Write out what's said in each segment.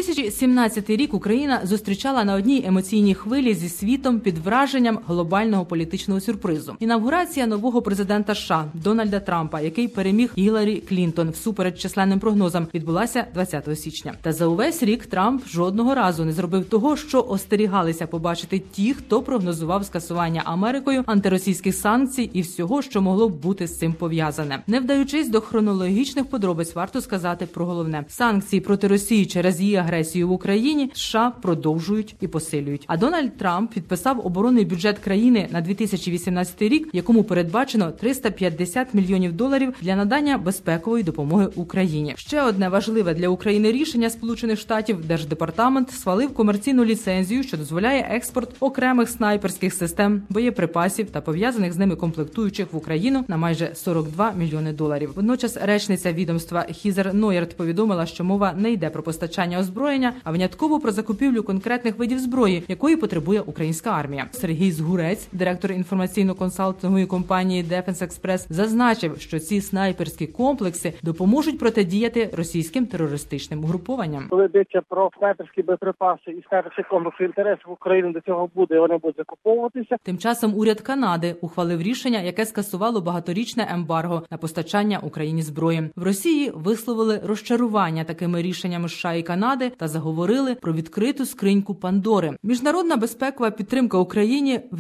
2017 рік Україна зустрічала на одній емоційній хвилі зі світом під враженням глобального політичного сюрпризу. Інавгурація нового президента США Дональда Трампа, який переміг Гіларі Клінтон всупереч численним прогнозам, відбулася 20 січня. Та за увесь рік Трамп жодного разу не зробив того, що остерігалися побачити ті, хто прогнозував скасування Америкою антиросійських санкцій і всього, що могло б бути з цим пов'язане. Не вдаючись до хронологічних подробиць, варто сказати про головне. Санкції проти Росії через її агресію в Україні США продовжують і посилюють. А Дональд Трамп підписав оборонний бюджет країни на 2018 рік, якому передбачено $350 мільйонів для надання безпекової допомоги Україні. Ще одне важливе для України рішення Сполучених Штатів: Держдепартамент схвалив комерційну ліцензію, що дозволяє експорт окремих снайперських систем, боєприпасів та пов'язаних з ними комплектуючих в Україну на майже $42 мільйони. Водночас речниця відомства Хізер Нойерт повідомила, що мова не йде про постачання озброєння, а винятково про закупівлю конкретних видів зброї, якої потребує українська армія. Сергій Згурець, директор інформаційно-консалтингової компанії Defense Express, зазначив, що ці снайперські комплекси допоможуть протидіяти російським терористичним угрупованням. Коли йдеться про снайперські боєприпаси і снайперські комплекси, інтересів України до цього буде, вони будуть закуповуватися. Тим часом уряд Канади ухвалив рішення, яке скасувало багаторічне ембарго на постачання Україні зброї. В Росії висловили розчарування такими рішеннями США і Канади та заговорили про відкриту скриньку Пандори. Міжнародна безпекова підтримка Україні в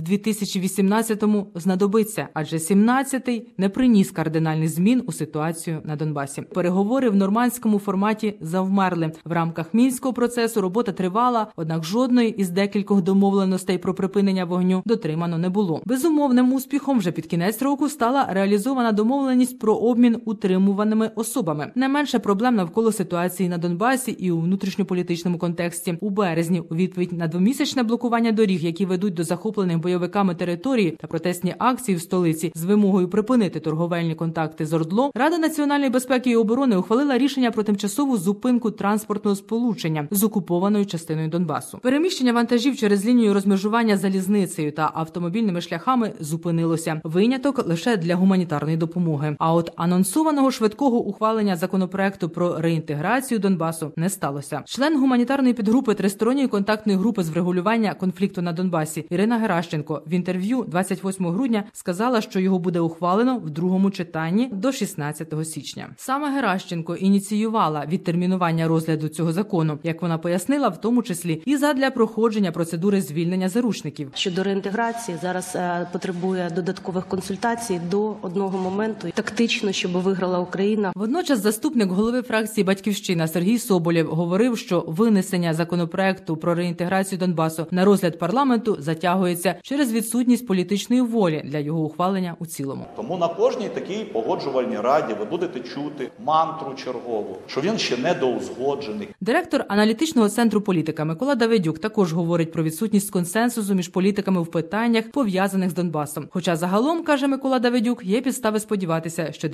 2018-му знадобиться, адже 17-й не приніс кардинальних змін у ситуацію на Донбасі. Переговори в нормандському форматі завмерли. В рамках Мінського процесу робота тривала, однак жодної із декількох домовленостей про припинення вогню дотримано не було. Безумовним успіхом вже під кінець року стала реалізована домовленість про обмін утримуваними особами. Не менше проблем навколо ситуації на Донбасі і у внутрішньополітичному контексті. У березні, у відповідь на двомісячне блокування доріг, які ведуть до захоплених бойовиками території, та протестні акції в столиці з вимогою припинити торговельні контакти з ОРДЛО, Рада національної безпеки і оборони ухвалила рішення про тимчасову зупинку транспортного сполучення з окупованою частиною Донбасу. Переміщення вантажів через лінію розмежування залізницею та автомобільними шляхами зупинилося. Виняток лише для гуманітарної допомоги. А от анонсованого швидкого ухвалення законопроекту про реінтеграцію Донбасу не сталося. Член гуманітарної підгрупи Тристоронньої контактної групи з врегулювання конфлікту на Донбасі Ірина Геращенко в інтерв'ю 28 грудня сказала, що його буде ухвалено в другому читанні до 16 січня. Саме Геращенко ініціювала відтермінування розгляду цього закону, як вона пояснила, в тому числі і задля проходження процедури звільнення заручників. Щодо реінтеграції зараз потребує додаткових консультацій до одного моменту, тактично, щоб виграла Україна. Водночас заступник голови фракції «Батьківщина» Сергій Соболєв говорив, що винесення законопроекту про реінтеграцію Донбасу на розгляд парламенту затягується через відсутність політичної волі для його ухвалення у цілому. Тому на кожній такій погоджувальній раді ви будете чути мантру чергову, що він ще недоузгоджений. Директор аналітичного центру «Політика» Микола Давидюк також говорить про відсутність консенсусу між політиками в питаннях, пов'язаних з Донбасом. Хоча загалом, каже Микола Давидюк, є підстави сподіватися, що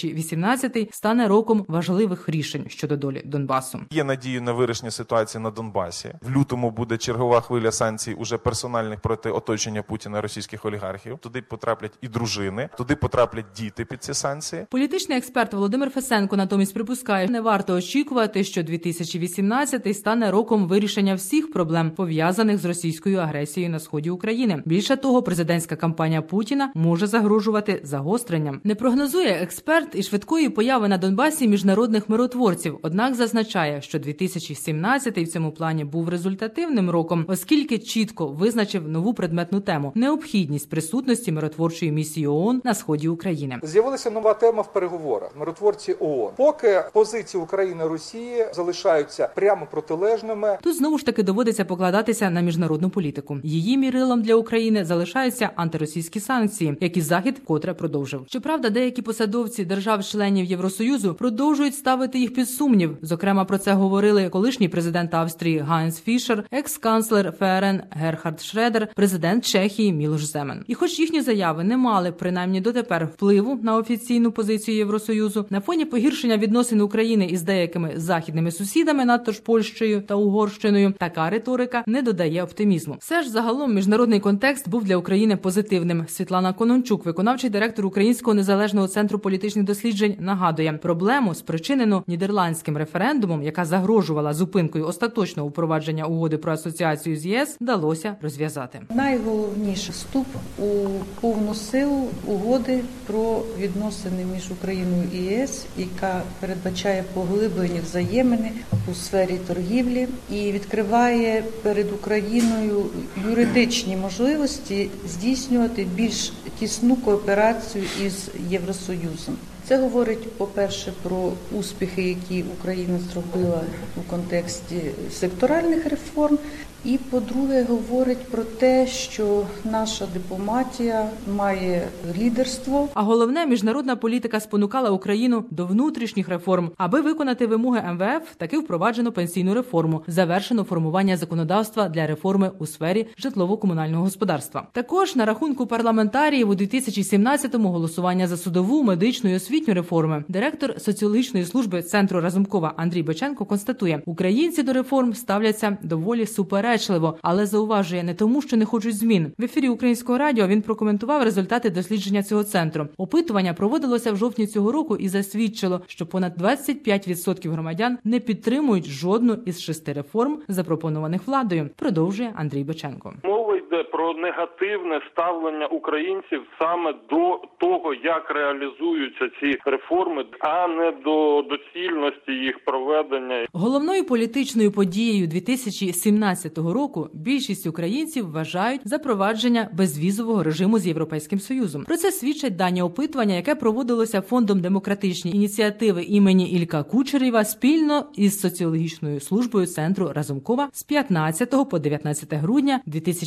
2018-й стане роком важливих рішень щодо долі Донбасу. Є надія на вирішення ситуації на Донбасі. В лютому буде чергова хвиля санкцій уже персональних проти оточення Путіна російських олігархів. Туди потраплять і дружини, туди потраплять діти під ці санкції. Політичний експерт Володимир Фесенко натомість припускає, не варто очікувати, що 2018-й стане роком вирішення всіх проблем, пов'язаних з російською агресією на сході України. Більше того, президентська кампанія Путіна може загрожувати загостренням. Не прогнозує експерт і швидкої появи на Донбасі міжнародних миротворців, однак зазначає, що 2017-й в цьому плані був результативним роком, оскільки чітко визначив нову предметну тему – необхідність присутності миротворчої місії ООН на сході України. З'явилася нова тема в переговорах – миротворці ООН. Поки позиції України і Росії залишаються прямо протилежними. Тут знову ж таки доводиться покладатися на міжнародну політику. Її мірилом для України залишаються антиросійські санкції, які Захід вкотре продовжив. Щоправда, деякі посадовці держав-членів Євросоюзу продовжують ставити їх під сумнів. Зокрема, про це говорили колишній президент Австрії Ганс Фішер, екс-канцлер ФРН Герхард Шредер, президент Чехії Мілош Земан. І хоч їхні заяви не мали, принаймні дотепер, впливу на офіційну позицію Євросоюзу, на фоні погіршення відносин України із деякими західними сусідами, надто ж Польщею та Угорщиною, така риторика не додає оптимізму. Все ж загалом міжнародний контекст був для України позитивним. Світлана Конончук, виконавчий директор Українського незалежного центру політичних досліджень, нагадує, проблему спричинену нідерландським референдумом, яка загрожувала загрожувала зупинкою остаточного впровадження угоди про асоціацію з ЄС, вдалося розв'язати. Найголовніший вступ у повну силу угоди про відносини між Україною і ЄС, яка передбачає поглиблені взаємини у сфері торгівлі і відкриває перед Україною юридичні можливості здійснювати більш тісну кооперацію із Євросоюзом. Це говорить, по-перше, про успіхи, які Україна зробила у контексті секторальних реформ, і, по-друге, говорить про те, що наша дипломатія має лідерство. А головне, міжнародна політика спонукала Україну до внутрішніх реформ. Аби виконати вимоги МВФ, таки впроваджено пенсійну реформу, завершено формування законодавства для реформи у сфері житлово-комунального господарства. Також на рахунку парламентаріїв у 2017-му голосування за судову, медичну і освітню реформи. Директор соціологічної служби Центру Разумкова Андрій Беченко констатує, українці до реформ ставляться доволі суперечливо, але зауважує, не тому, що не хочуть змін. В ефірі Українського радіо він прокоментував результати дослідження цього центру. Опитування проводилося в жовтні цього року і засвідчило, що понад 25% громадян не підтримують жодну із 6 реформ, запропонованих владою, продовжує Андрій Беченко. Мова йде про негативне ставлення українців саме до того, як реалізуються ці реформи, а не до доцільності їх проведення. Головною політичною подією 2017 року більшість українців вважають запровадження безвізового режиму з Європейським Союзом. Про це свідчать дані опитування, яке проводилося Фондом демократичні ініціативи імені Ілька Кучерєва спільно із соціологічною службою Центру Разумкова з 15 по 19 грудня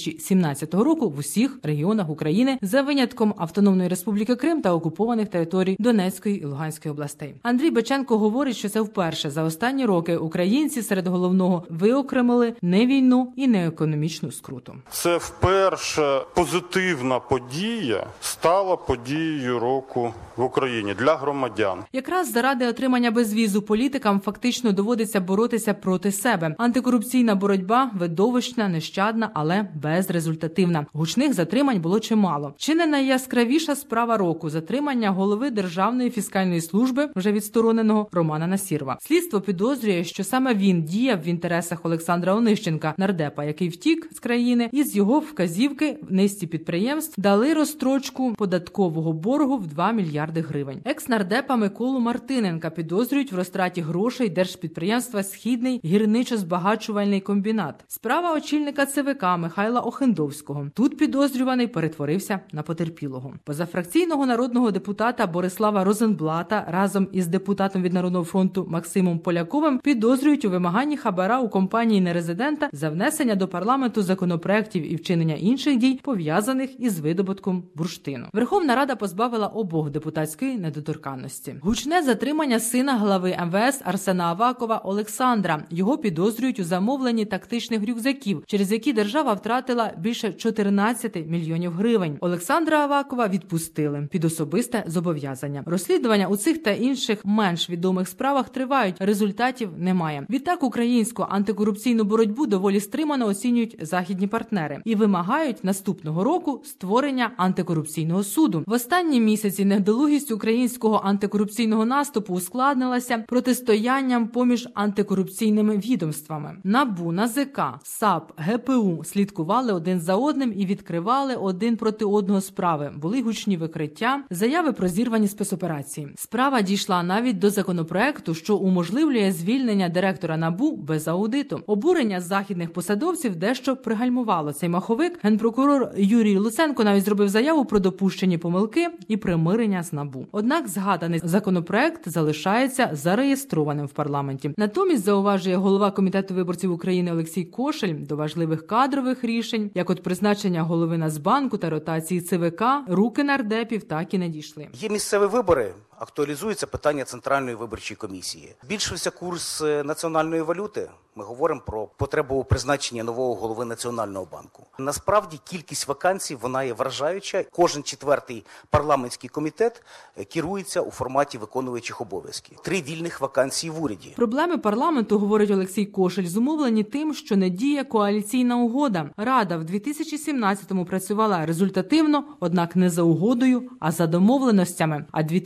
2017 року в усіх регіонах України за винятком Автономної Республіки Крим та окупованих територій Донецької і Луганської областей. Андрій Беченко говорить, що це вперше за останні роки українці серед головного виокремили не війну і не економічну скруту. Це вперше позитивна подія стала подією року в Україні для громадян. Якраз заради отримання безвізу політикам фактично доводиться боротися проти себе. Антикорупційна боротьба видовищна, нещадна, але безрезультативна. Гучних затримань було чимало. Чи не найяскравіша справа року – затримання голови Державної фіскальної служби, вже відстороненого, Романа Насірова. Слідство підозрює, що саме він діяв в інтересах Олександра Онищенка, нардепа, який втік з країни, і з його вказівки низці підприємств дали розстрочку податкового боргу в 2 мільярди гривень. Екс-нардепа Миколу Мартиненка підозрюють в розтраті грошей держпідприємства «Східний гірничо-збагачувальний комбінат». Справа очільника ЦВК Михайла Охендовського. Тут підозрюваний перетворився на потерпілого. Позафракційного народного депутата Борислава Розенблата разом із депутатом від Народного фронту Максимом Поляковим підозрюють у вимаганні хабара у компанії нерезидента за внесення до парламенту законопроєктів і вчинення інших дій, пов'язаних із видобутком бурштину. Верховна Рада позбавила обох депутатської недоторканності. Гучне затримання сина глави МВС Арсена Авакова Олександра. Його підозрюють у замовленні тактичних рюкзаків, через які держава втратила більше 14 мільйонів гривень. Олександра Авакова відпустили під особисте зобов'язання. Розслідування у цих та інших менш відомих справах тривають, результатів немає. Відтак українську антикорупційну боротьбу доволі стримано оцінюють західні партнери і вимагають наступного року створення антикорупційного суду. В останні місяці недолугість українського антикорупційного наступу ускладнилася протистоянням поміж антикорупційними відомствами. НАБУ, НАЗК, САП, ГПУ слідкували один за одним і відкривали один проти одного справи. Були гучні викриття, заяви про зірвані спецоперації. Справа дійшла навіть до законопроекту, що уможливлює звільнення директора НАБУ без аудиту. Обурення західних посадовців дещо пригальмувало цей маховик. Генпрокурор Юрій Луценко навіть зробив заяву про допущені помилки і примирення з НАБУ. Однак згаданий законопроект залишається зареєстрованим в парламенті. Натомість, зауважує голова Комітету виборців України Олексій Кошель, до важливих кадрових рішень, як от призначення голови Нацбанку та ротації ЦВК, руки нардепів так і не дійшли. Є місцеві вибори, актуалізується питання Центральної виборчої комісії. Збільшився курс національної валюти. Ми говоримо про потребу у призначенні нового голови Національного банку. Насправді кількість вакансій, вона є вражаюча. Кожен 4-й парламентський комітет керується у форматі виконуючих обов'язки. 3 вільних вакансії в уряді. Проблеми парламенту, говорить Олексій Кошель, зумовлені тим, що не діє коаліційна угода. Рада в 2017-му працювала результативно, однак не за угодою, а за домовленостями. А 2018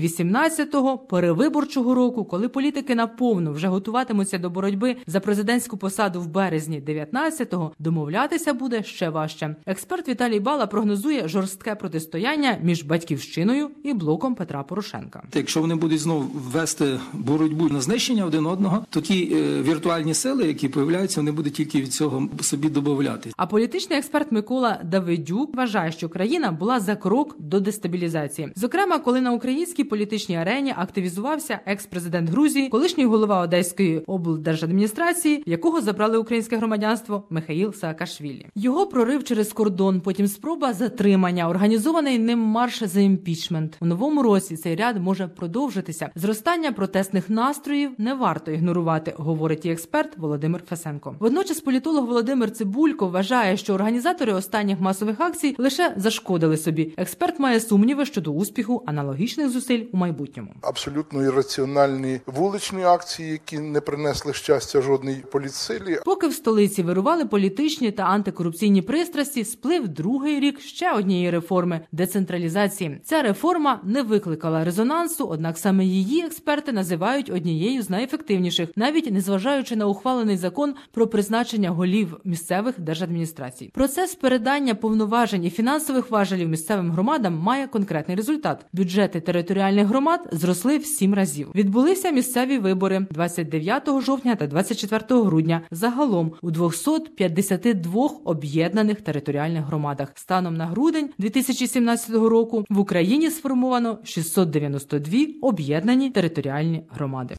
18-го, перевиборчого року, коли політики наповну вже готуватимуться до боротьби за президентську посаду в березні 19-го, домовлятися буде ще важче. Експерт Віталій Бала прогнозує жорстке протистояння між «Батьківщиною» і блоком Петра Порошенка. Якщо вони будуть знову вести боротьбу на знищення один одного, то ті віртуальні сили, які появляються, вони будуть тільки від цього собі додавати. А політичний експерт Микола Давидюк вважає, що країна була за крок до дестабілізації. Зокрема, коли на українській політичній арені активізувався екс-президент Грузії, колишній голова Одеської облдержадміністрації, якого забрали українське громадянство, Михаїл Саакашвілі. Його прорив через кордон, потім спроба затримання, організований ним марш за імпічмент. У новому році цей ряд може продовжитися. Зростання протестних настроїв не варто ігнорувати, говорить і експерт Володимир Фесенко. Водночас політолог Володимир Цибулько вважає, що організатори останніх масових акцій лише зашкодили собі. Експерт має сумніви щодо успіху аналогічних зусиль у майбутньому. Абсолютно ірраціональні вуличні акції, які не принесли щастя жодній політсилі. Поки в столиці вирували політичні та антикорупційні пристрасті, сплив другий рік ще однієї реформи – децентралізації. Ця реформа не викликала резонансу, однак саме її експерти називають однією з найефективніших, навіть незважаючи на ухвалений закон про призначення голів місцевих держадміністрацій. Процес передання повноважень і фінансових важелів місцевим громадам має конкретний результат. Бюджети територіальних громад зросли в 7 разів. Відбулися місцеві вибори 29 жовтня та 24 грудня. Загалом у 252 об'єднаних територіальних громадах. Станом на грудень 2017 року в Україні сформовано 692 об'єднані територіальні громади.